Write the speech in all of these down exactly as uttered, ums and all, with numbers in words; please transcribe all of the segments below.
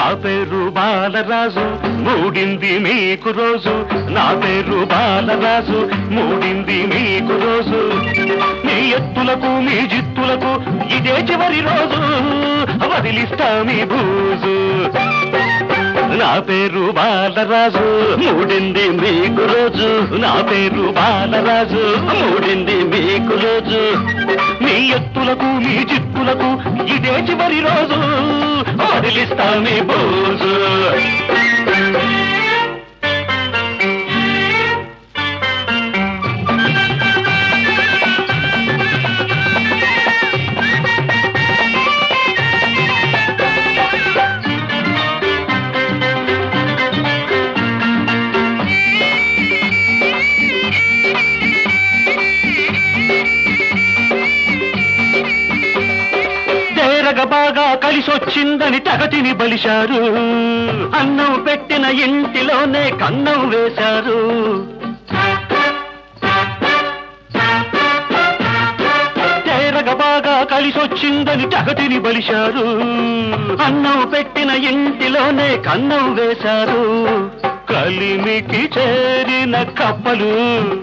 నా పేరు బాలరాజు మూడింది మీకు రోజు నా పేరు బాలరాజు మూడింది మీకు రోజు మీ ఎత్తులకు మీ జిత్తులకు ఇదే చివరి రోజు వదిలిస్తా మీ బూజు నా పేరు బాలరాజు మూడింది మీకు రోజు నా పేరు బాలరాజు మూడింది మీకు రోజు మీ ఎత్తులకు మీ జిత్తులకు ఇదే చివరి రోజు వదిలిస్తా మీ బూజు బాగా కలిసొచ్చిందని తగతిని బలిశారు అన్నం పెట్టిన ఇంటిలోనే కన్నం వేశారు తేరగ బాగా కలిసొచ్చిందని తగతిని బలిశారు అన్నం పెట్టిన ఇంటిలోనే కన్నం వేశారు కలిమికి చేరిన కప్పలు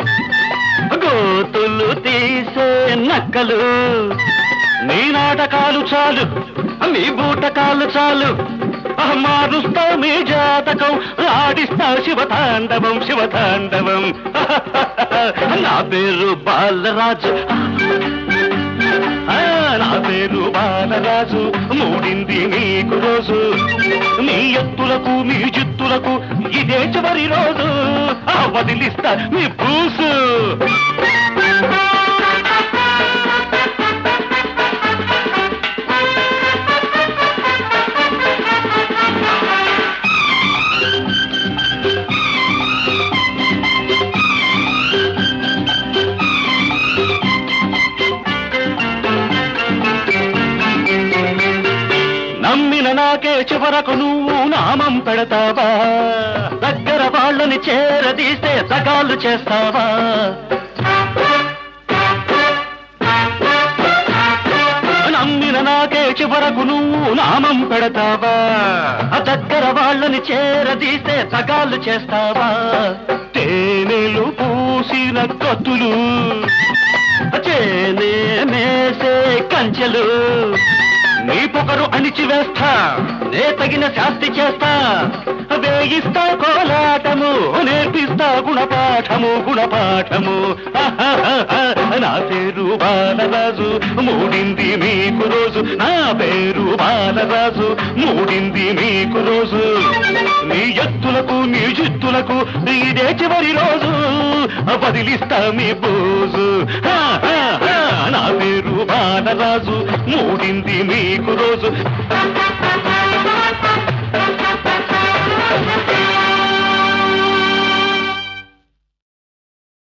గోతులు తీసే నక్కలు నీ నాటకాలు చాలు మీ బూటకాలు చాలు మారుస్తా మీ జాతకం ఆడిస్తా శివతాండవం శివతాండవం నా పేరు బాలరాజు నా పేరు బాలరాజు మూడింది మీకు రోజు మీ ఎత్తులకు మీ జిత్తులకు ఇదే చివరి రోజు వదిలిస్తా మీ పూసు నమ్మిన నాకే చివరకు నువ్వు నామం పెడతావా దగ్గర వాళ్ళని చేరదీస్తే సగాలు చేస్తావా నమ్మిన నాకే చివరకు నువ్వు నామం పెడతావా దగ్గర వాళ్ళని చేరదీస్తే సగాలు చేస్తావా తేనెలు పూసిన కత్తులు చేనే మేసే కంచెలు నీ పొగరు అణిచివేస్తా నే తగిన శాస్తి చేస్తా వేయిస్తా కోలాటము నేర్పిస్తా గుణపాఠము గుణపాఠము నా పేరు బాలరాజు మూడింది మీకు రోజు నా పేరు బాలరాజు మూడింది మీకు రోజు నీ ఎత్తులకు నీ జిత్తులకు ఇదే చివరి రోజు వదిలిస్తా మీ బూజు నా పేరు బాలరాజు మూడింది మీకు రోజు